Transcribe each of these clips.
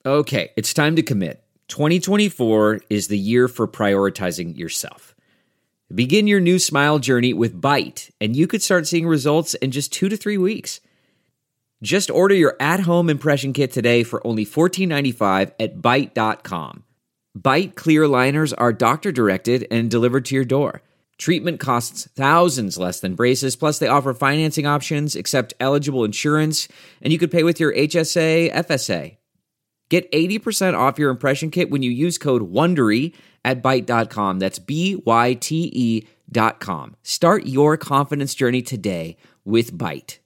Okay, it's time to commit. 2024 is the year for prioritizing yourself. Begin your new smile journey with Byte, and you could start seeing results in just 2 to 3 weeks. Just order your at-home impression kit today for only $14.95 at Byte.com. Byte clear liners are doctor-directed and delivered to your door. Treatment costs thousands less than braces, plus they offer financing options, accept eligible insurance, and you could pay with your HSA, FSA. Get 80% off your impression kit when you use code WONDERY at Byte.com. That's BYTE.com. Start your confidence journey today with Byte.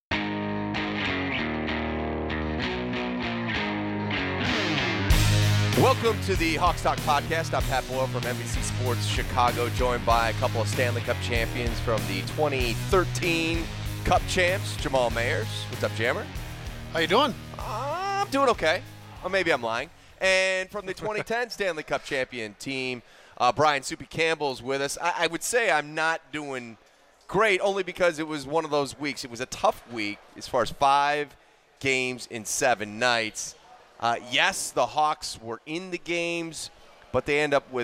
Welcome to the Hawks Talk Podcast. I'm Pat Boyle from NBC Sports Chicago, joined by a couple of Stanley Cup champions from the 2013 Cup champs, Jamal Mayers. What's up, Jammer? How you doing? I'm doing okay. Or maybe I'm lying. And from the 2010 Stanley Cup champion team, Brian Soupy Campbell's with us. I would say I'm not doing great only because it was one of those weeks. It was a tough week as far as 5 games in 7 nights. Yes, the Hawks were in the games, but they end up with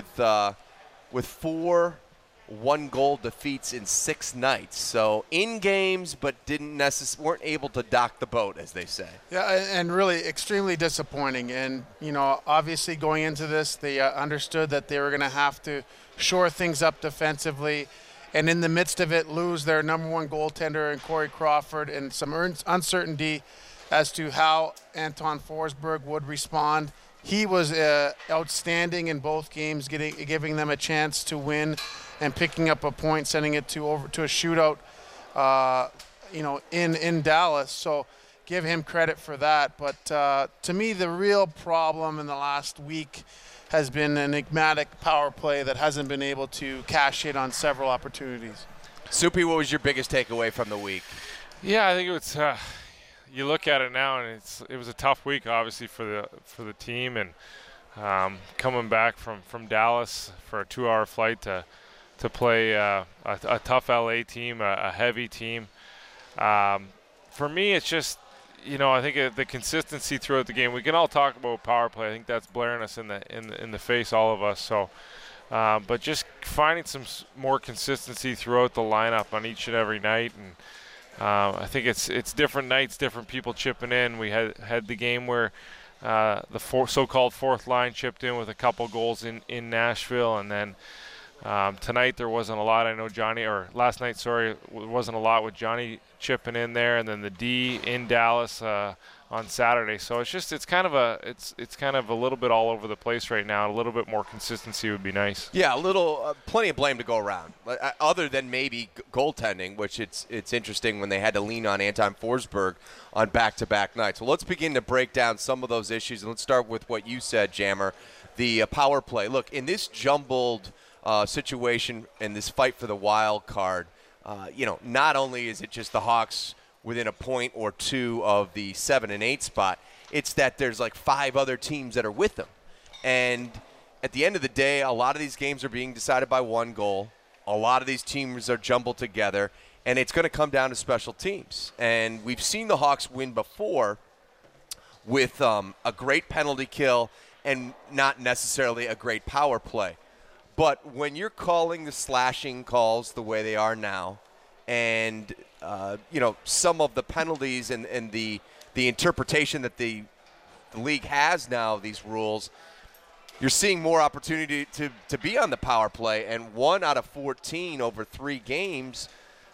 4 one-goal defeats in 6 nights. So in games, but weren't able to dock the boat, as they say. Yeah, and really extremely disappointing. And, obviously going into this, they understood that they were going to have to shore things up defensively. And in the midst of it, lose their number one goaltender in Corey Crawford, and some uncertainty as to how Anton Forsberg would respond. He was outstanding in both games, giving them a chance to win and picking up a point, sending it over to a shootout, in Dallas. So give him credit for that. But to me, the real problem in the last week has been an enigmatic power play that hasn't been able to cash in on several opportunities. Soupy, what was your biggest takeaway from the week? Yeah, I think it was. You look at it now, and it was a tough week, obviously, for the team, and coming back from Dallas for a 2-hour flight to play a tough LA team, a heavy team. For me, it's just, I think the consistency throughout the game. We can all talk about power play. I think that's blaring us in the face, all of us. So, but just finding some more consistency throughout the lineup on each and every night, and I think it's different nights, different people chipping in. We had the game where the so-called fourth line chipped in with a couple goals in Nashville, and then tonight there wasn't a lot. I know last night, wasn't a lot with Johnny chipping in there, and then the D in Dallas on Saturday. So it's kind of a little bit all over the place right now. A little bit more consistency would be nice. Yeah, plenty of blame to go around, other than maybe goaltending, which it's interesting when they had to lean on Anton Forsberg on back-to-back nights. Well, let's begin to break down some of those issues, and let's start with what you said, Jammer, the power play. Look, in this jumbled situation and this fight for the wild card, not only is it just the Hawks within a point or two of the 7 and 8 spot, it's that there's like 5 other teams that are with them. And at the end of the day, a lot of these games are being decided by 1 goal. A lot of these teams are jumbled together, and it's going to come down to special teams. And we've seen the Hawks win before with a great penalty kill and not necessarily a great power play. But when you're calling the slashing calls the way they are now, and some of the penalties and the interpretation that the league has now of these rules, you're seeing more opportunity to be on the power play. And 1 out of 14 over 3 games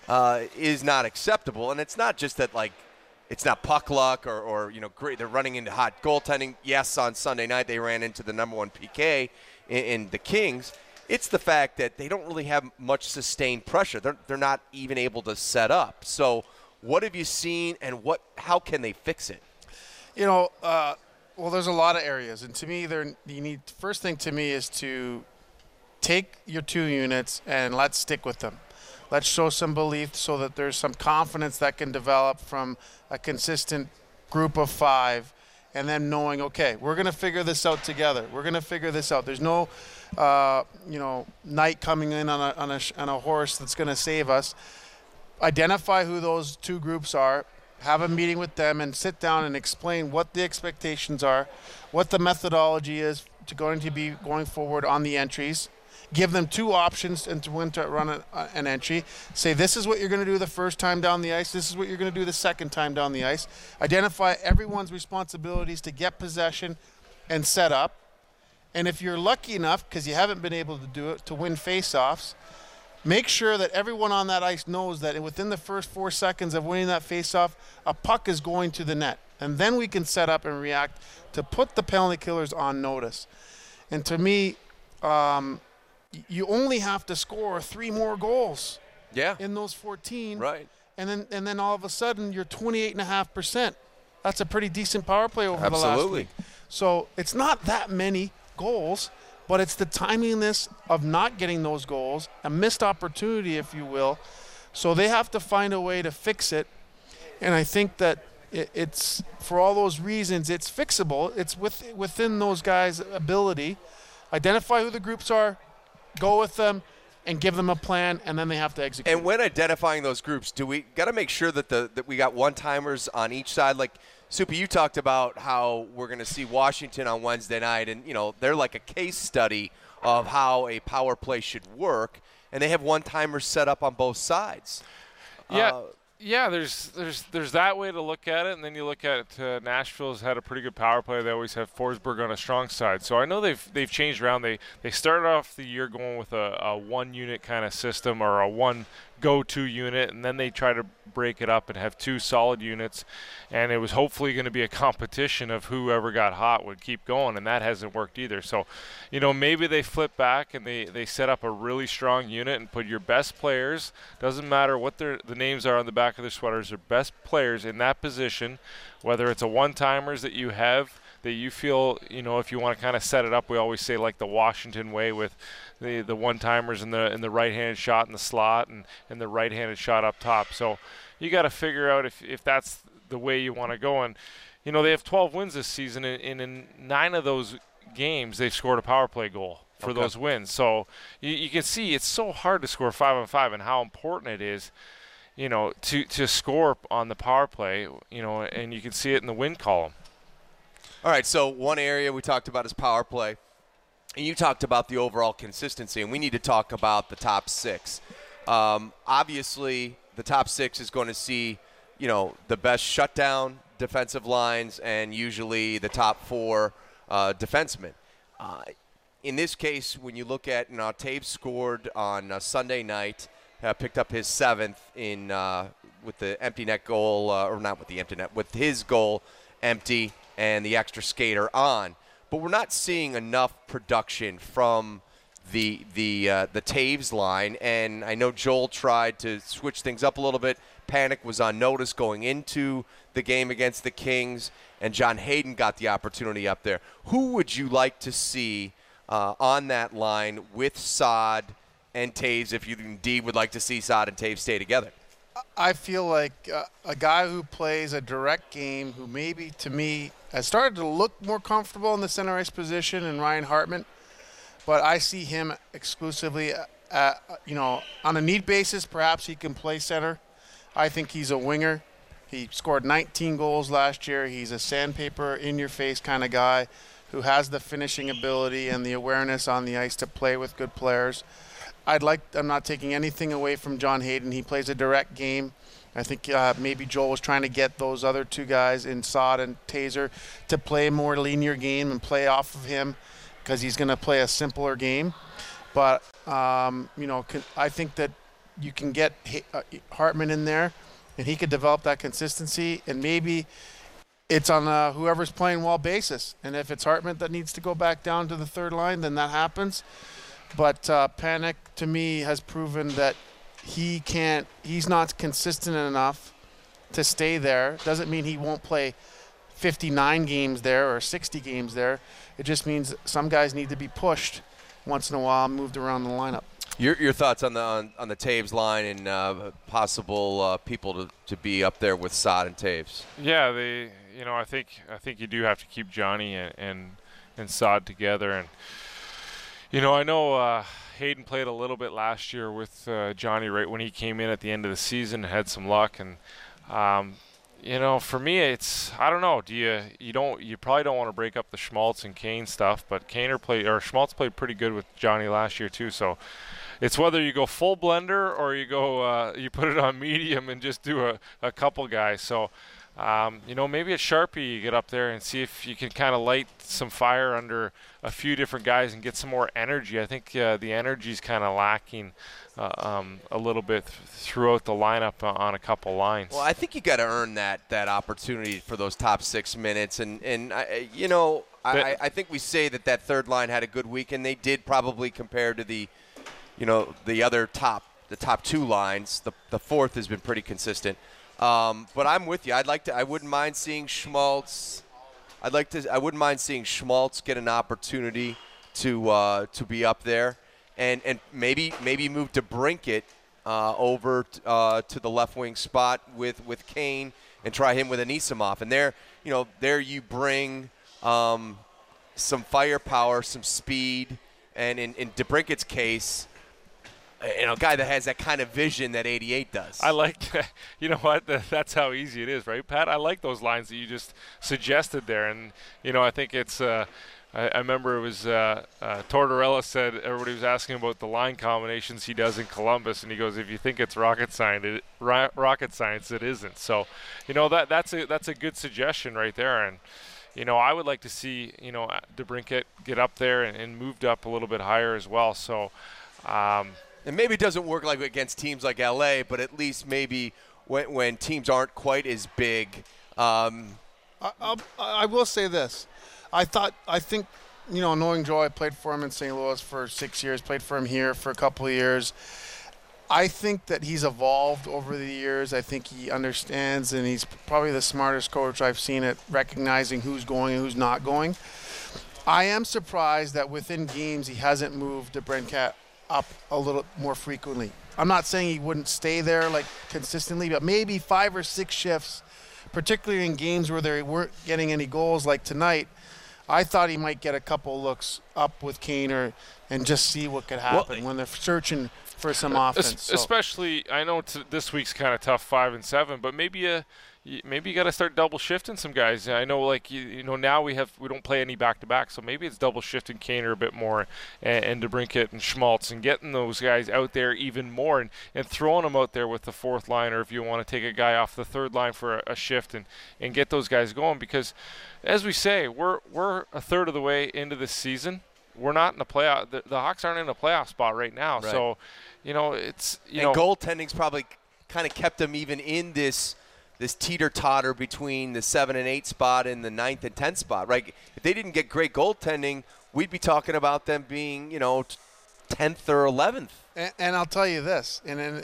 is not acceptable. And it's not just that it's not puck luck or great. They're running into hot goaltending. Yes, on Sunday night they ran into the number 1 PK in the Kings. It's the fact that they don't really have much sustained pressure. They're not even able to set up. So what have you seen, and how can they fix it? Well, there's a lot of areas. And to me, first thing to me is to take your 2 units and let's stick with them. Let's show some belief so that there's some confidence that can develop from a consistent group of 5, and then knowing, okay, we're going to figure this out together. We're going to figure this out. There's no knight coming in on a horse that's going to save us. Identify who those 2 groups are, have a meeting with them and sit down and explain what the expectations are, what the methodology is going to be going forward on the entries. Give them 2 options and to when to run an entry. Say, this is what you're going to do the first time down the ice. This is what you're going to do the second time down the ice. Identify everyone's responsibilities to get possession and set up. And if you're lucky enough, because you haven't been able to do it, to win faceoffs, make sure that everyone on that ice knows that within the first 4 seconds of winning that faceoff, a puck is going to the net. And then we can set up and react to put the penalty killers on notice. And to me, you only have to score 3 more goals in those 14. Right. And then all of a sudden you're 28.5%. That's a pretty decent power play over the last week. So it's not that many goals, but it's the timeliness of not getting those goals, a missed opportunity, if you will. So they have to find a way to fix it. And I think that it's, for all those reasons, it's fixable. It's within those guys' ability. Identify who the groups are, go with them, and give them a plan, and then they have to execute. And when identifying those groups, do we got to make sure that we got one-timers on each side? Like, Soupy, you talked about how we're going to see Washington on Wednesday night, and, they're like a case study of how a power play should work, and they have one-timers set up on both sides. Yeah, there's that way to look at it, and then you look at it. Nashville's had a pretty good power play. They always have Forsberg on a strong side. So I know they've changed around. They started off the year going with a one-unit kind of system or a one go-to unit, and then they try to break it up and have 2 solid units. And it was hopefully going to be a competition of whoever got hot would keep going, and that hasn't worked either. So, maybe they flip back and they set up a really strong unit and put your best players, doesn't matter what the names are on the back of their sweaters, their best players in that position, whether it's a one-timers that you have that you feel, if you want to kind of set it up, we always say like the Washington way with the one-timers and the right-handed shot in the slot and the right-handed shot up top. So you got to figure out if that's the way you want to go. And, they have 12 wins this season, and in 9 of those games they've scored a power play goal for those wins. So you can see it's so hard to score 5-on-5 and how important it is, to score on the power play, and you can see it in the win column. All right, so one area we talked about is power play, and you talked about the overall consistency, and we need to talk about the top 6. Obviously, the top 6 is going to see, the best shutdown defensive lines and usually the top 4 defensemen. In this case, when you look at, Taves scored on Sunday night, picked up his 7th with the empty net goal, or not with the empty net, with his goal empty and the extra skater on. But we're not seeing enough production from the Taves line, and I know Joel tried to switch things up a little bit. Panik was on notice going into the game against the Kings, and John Hayden got the opportunity up there. Who would you like to see on that line with Saad and Taves, if you indeed would like to see Saad and Taves stay together? I feel like a guy who plays a direct game, who maybe, to me, has started to look more comfortable in the center ice position, and Ryan Hartman, but I see him exclusively, on a need basis. Perhaps he can play center. I think he's a winger. He scored 19 goals last year. He's a sandpaper, in-your-face kind of guy who has the finishing ability and the awareness on the ice to play with good players. I'm not taking anything away from John Hayden. He plays a direct game. I think maybe Joel was trying to get those other 2 guys in Saad and Taser to play a more linear game and play off of him because he's going to play a simpler game. But, I think that you can get Hartman in there and he could develop that consistency, and maybe it's on whoever's playing well basis. And if it's Hartman that needs to go back down to the third line, then that happens. But Panik, to me, has proven that he's not consistent enough to stay there. Doesn't mean he won't play 59 games there or 60 games there. It just means some guys need to be pushed once in a while, moved around the lineup. Your thoughts on the Taves line and possible people to be up there with Saad and Taves? Yeah, I think you do have to keep Johnny and Saad together, and I know Hayden played a little bit last year with Johnny right when he came in at the end of the season, had some luck, and For me, I don't know. You probably don't want to break up the Schmaltz and Kane stuff, but Schmaltz played pretty good with Johnny last year too. So it's whether you go full blender or you go you put it on medium and just do a couple guys. So maybe at Sharpie you get up there and see if you can kind of light some fire under a few different guys and get some more energy. I think the energy is kind of lacking a little bit throughout the lineup on a couple lines. Well, I think you got to earn that opportunity for those top 6 minutes, and I think we say that third line had a good week, and they did probably compared to the top two lines. The fourth has been pretty consistent. But I'm with you. I wouldn't mind seeing Schmaltz. I wouldn't mind seeing Schmaltz get an opportunity to be up there, and maybe move DeBrincat over to the left wing spot with Kane and try him with Anisimov. And there you bring some firepower, some speed, and in DeBrincat's case, a guy that has that kind of vision that 88 does. I like, that's how easy it is, right, Pat? I like those lines that you just suggested there. And, I think it's, I remember it was Tortorella said, everybody was asking about the line combinations he does in Columbus. And he goes, if you think it's rocket science, it isn't. So, that's a good suggestion right there. And, I would like to see, DeBrincat get up there and moved up a little bit higher as well. So, and maybe it doesn't work like against teams like LA, but at least maybe when teams aren't quite as big. I will say this. I think, knowing Joe, I played for him in St. Louis for 6 years, played for him here for a couple of years. I think that he's evolved over the years. I think he understands, and he's probably the smartest coach I've seen at recognizing who's going and who's not going. I am surprised that within games he hasn't moved DeBrincat up a little more frequently. I'm not saying he wouldn't stay there like consistently, but maybe 5 or 6 shifts, particularly in games where they weren't getting any goals like tonight. I thought he might get a couple looks up with Kane and just see what could happen when they're searching for some offense. Especially, I know this week's kind of tough, 5 and 7, but maybe you got to start double shifting some guys. I know, now we don't play any back to back, so maybe it's double shifting Kaner a bit more and DeBrincat and Schmaltz and getting those guys out there even more and throwing them out there with the fourth line, or if you want to take a guy off the third line for a shift and get those guys going. Because, as we say, we're a third of the way into this season. We're not in the playoff. The Hawks aren't in a playoff spot right now, right. So it's and goaltending's probably kind of kept them even in this teeter-totter between the 7 and 8 spot and the 9th and 10th spot, right? If they didn't get great goaltending, we'd be talking about them being, 10th or 11th. And I'll tell you this,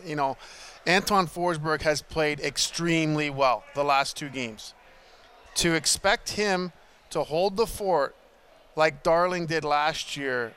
Anton Forsberg has played extremely well the last 2 games. To expect him to hold the fort like Darling did last year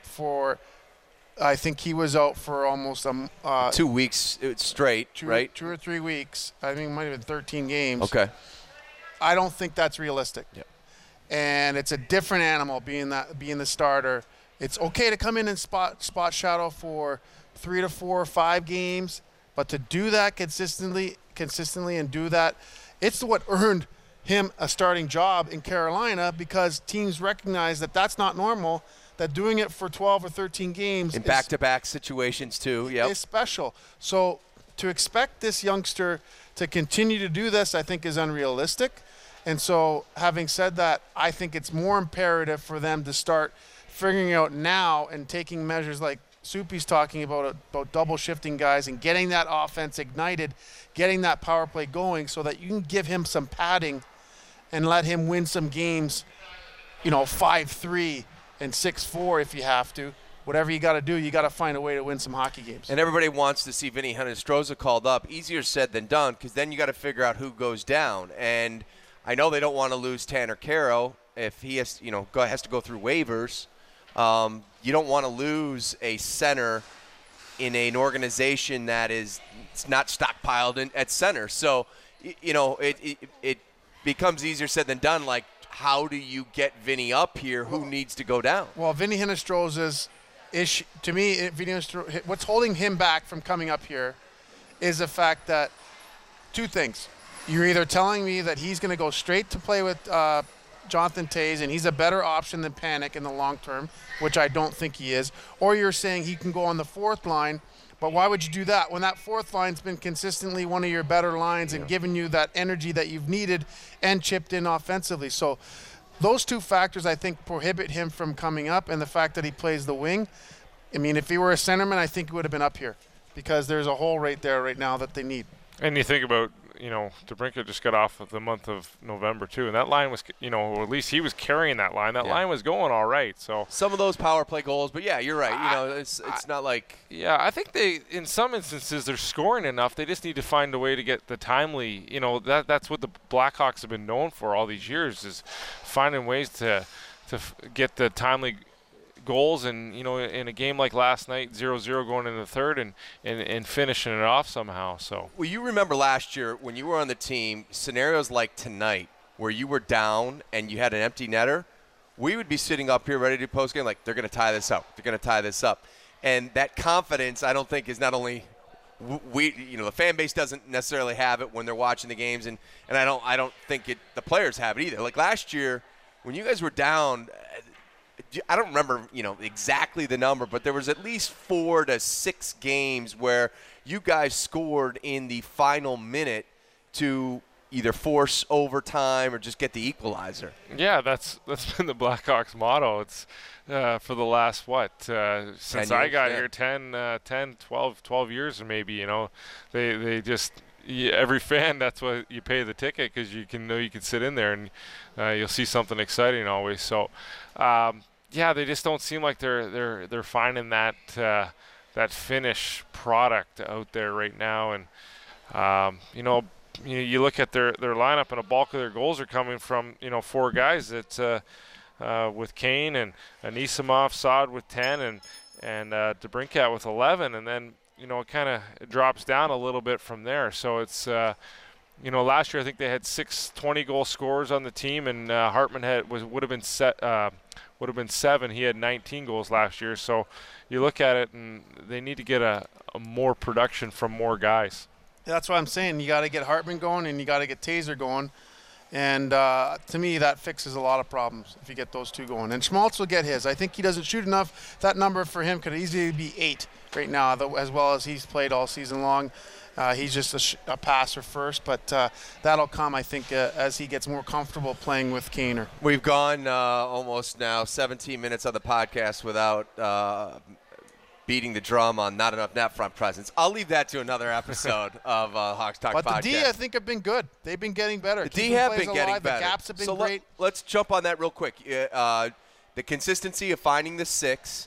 I think he was out for almost 2 weeks straight, right? 2 or 3 weeks. I think it might have been 13 games. Okay. I don't think that's realistic. Yep. And it's a different animal being the starter. It's okay to come in and spot shadow for 3 to 4 or 5 games, but to do that consistently and do that, it's what earned him a starting job in Carolina, because teams recognize that that's not normal, that doing it for 12 or 13 games in back-to-back situations too, is special. So to expect this youngster to continue to do this, I think, is unrealistic. And so, having said that, I think it's more imperative for them to start figuring out now and taking measures like Soupy's talking about double shifting guys and getting that offense ignited, getting that power play going, so that you can give him some padding and let him win some games, 5-3 and 6-4 if you have to. Whatever you got to do, you got to find a way to win some hockey games. And everybody wants to see Vinny Hinostroza called up. Easier said than done, because then you got to figure out who goes down. And I know they don't want to lose Tanner Caro if he has, has to go through waivers. You don't want to lose a center in an organization that is not stockpiled at center. So, it becomes easier said than done. Like, how do you get Vinny up here? Who needs to go down? Well, Vinny Hinostroza's issue, to me, what's holding him back from coming up here is the fact that 2 things. you're either telling me that he's going to go straight to play with Jonathan Toews and he's a better option than Panik in the long term, which I don't think he is, or you're saying he can go on the fourth line. But why would you do that when that fourth line's been consistently one of your better lines and given you that energy that you've needed and chipped in offensively? So those two factors, I think, prohibit him from coming up, and the fact that he plays the wing. I mean, if he were a centerman, I think he would have been up here because there's a hole right there right now that they need. And you think about, DeBrincat just got off of the month of November too, and that line was, or at least he was carrying that line. That line was going all right. So some of those power play goals, but yeah, you're right. It's not like. Yeah, I think in some instances they're scoring enough. They just need to find a way to get the timely. That's what the Blackhawks have been known for all these years, is finding ways to get the timely goals, and in a game like last night, 0-0 going into the third, and finishing it off somehow. So well, you remember last year when you were on the team, scenarios like tonight where you were down and you had an empty netter, we would be sitting up here ready to post game like they're going to tie this up, and that confidence I don't think is not only the fan base doesn't necessarily have it when they're watching the games, and I don't think the players have it either. Like last year when you guys were down, I don't remember, exactly the number, but there was at least 4 to 6 games where you guys scored in the final minute to either force overtime or just get the equalizer. Yeah, that's been the Blackhawks motto. It's for the last, since I got here, 12 years maybe, they just – every fan, that's why you pay the ticket, because you can sit in there and you'll see something exciting always. So, they just don't seem like they're finding that finished product out there right now. And you look at their lineup, and a bulk of their goals are coming from 4 guys. It's with Kane and Anisimov, Saad with 10, and DeBrincat with 11, and then it kind of drops down a little bit from there. So it's, last year I think they had 6 20-goal scorers on the team, and Hartman would have been 7. He had 19 goals last year. So you look at it, and they need to get a more production from more guys. That's what I'm saying. You got to get Hartman going, and you got to get Taser going. And to me, that fixes a lot of problems if you get those two going. And Schmaltz will get his. I think he doesn't shoot enough. That number for him could easily be 8 right now, as well as he's played all season long. He's just a passer first, but that'll come, I think, as he gets more comfortable playing with Kaner. We've gone almost now 17 minutes on the podcast without beating the drum on not enough net front presence. I'll leave that to another episode of Hawks Talk Podcast. But the D, I think, have been good. They've been getting better. The D have been getting better. The gaps have been great. Let's jump on that real quick. The consistency of finding the 6,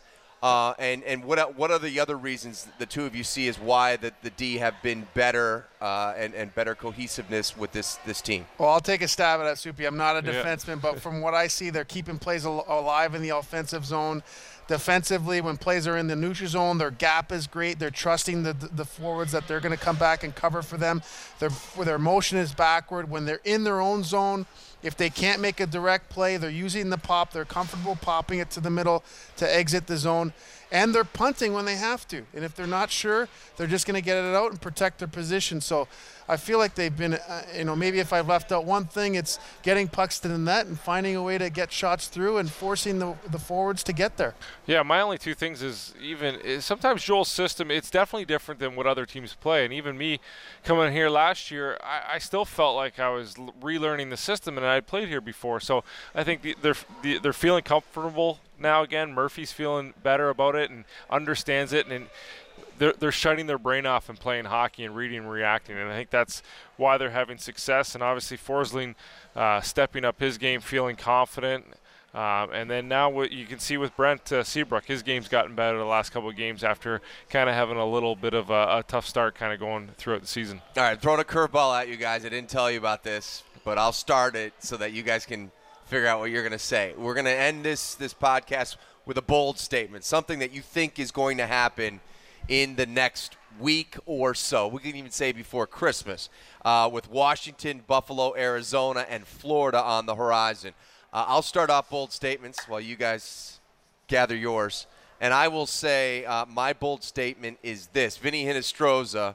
and what are the other reasons the two of you see as why the D have been better and better cohesiveness with this team? Well, I'll take a stab at it, Soupy. I'm not a defenseman, but from what I see, they're keeping plays alive in the offensive zone. Defensively, when plays are in the neutral zone, their gap is great. They're trusting the forwards that they're going to come back and cover for them. Their motion is backward. When they're in their own zone, if they can't make a direct play, they're using the pop. They're comfortable popping it to the middle to exit the zone. And they're punting when they have to. And if they're not sure, they're just going to get it out and protect their position. So I feel like they've been, maybe if I've left out one thing, it's getting pucks to the net and finding a way to get shots through and forcing the forwards to get there. Yeah, my only 2 things is sometimes Joel's system, it's definitely different than what other teams play. And even me coming here last year, I still felt like I was relearning the system, and I'd played here before. So I think they're feeling comfortable now again. Murphy's feeling better about it and understands it, and they're shutting their brain off and playing hockey and reading and reacting, and I think that's why they're having success. And obviously Forsling stepping up his game, feeling confident, and then now what you can see with Brent Seabrook, his game's gotten better the last couple of games after kind of having a little bit of a tough start kind of going throughout the season. All right, throwing a curveball at you guys. I didn't tell you about this, but I'll start it so that you guys can figure out what you're going to say. We're going to end this podcast with a bold statement, something that you think is going to happen in the next week or so. We can even say before Christmas, with Washington, Buffalo, Arizona, and Florida on the horizon. I'll start off bold statements while you guys gather yours. And I will say my bold statement is this. Vinny Hinostroza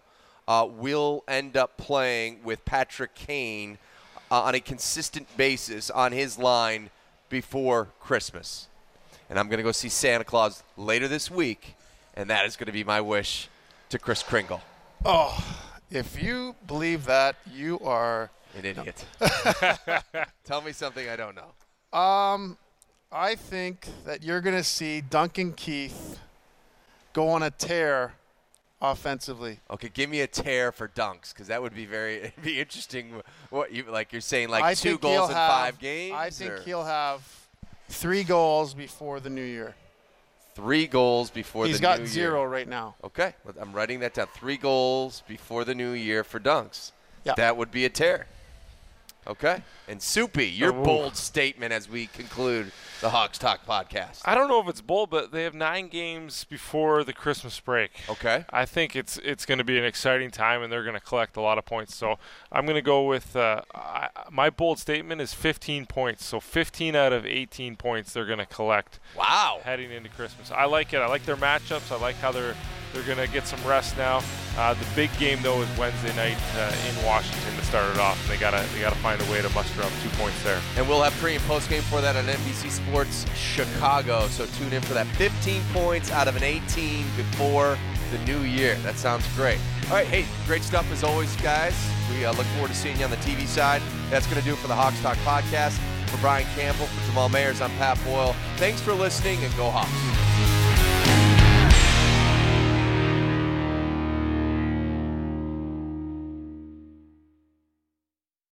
will end up playing with Patrick Kane on a consistent basis on his line before Christmas. And I'm going to go see Santa Claus later this week, and that is going to be my wish to Kris Kringle. Oh, if you believe that, you are an idiot. Tell me something I don't know. I think that you're going to see Duncan Keith go on a tear offensively. Okay, give me a tear for dunks, because that would be it'd be interesting. What you're saying, I 2 goals in 5 games? I think he'll have 3 goals before the new year. 3 goals before the new year. He's got 0 right now. Okay, I'm writing that down. 3 goals before the new year for dunks. Yeah. That would be a tear. Okay. And Soupy, your bold statement as we conclude the Hawks Talk podcast. I don't know if it's bold, but they have 9 games before the Christmas break. Okay. I think it's going to be an exciting time, and they're going to collect a lot of points. So I'm going to go with my bold statement is 15 points. So 15 out of 18 points they're going to collect. Wow. Heading into Christmas. I like it. I like their matchups. I like how they're going to get some rest now. The big game, though, is Wednesday night in Washington to start it off. And they gotta find a way to muster up 2 points there. And we'll have pre- and post-game for that on NBC Sports Chicago. So tune in for that. 15 points out of an 18 before the new year. That sounds great. All right, hey, great stuff as always, guys. We look forward to seeing you on the TV side. That's going to do it for the Hawks Talk podcast. For Brian Campbell, for Jamal Mayers, I'm Pat Boyle. Thanks for listening, and go Hawks.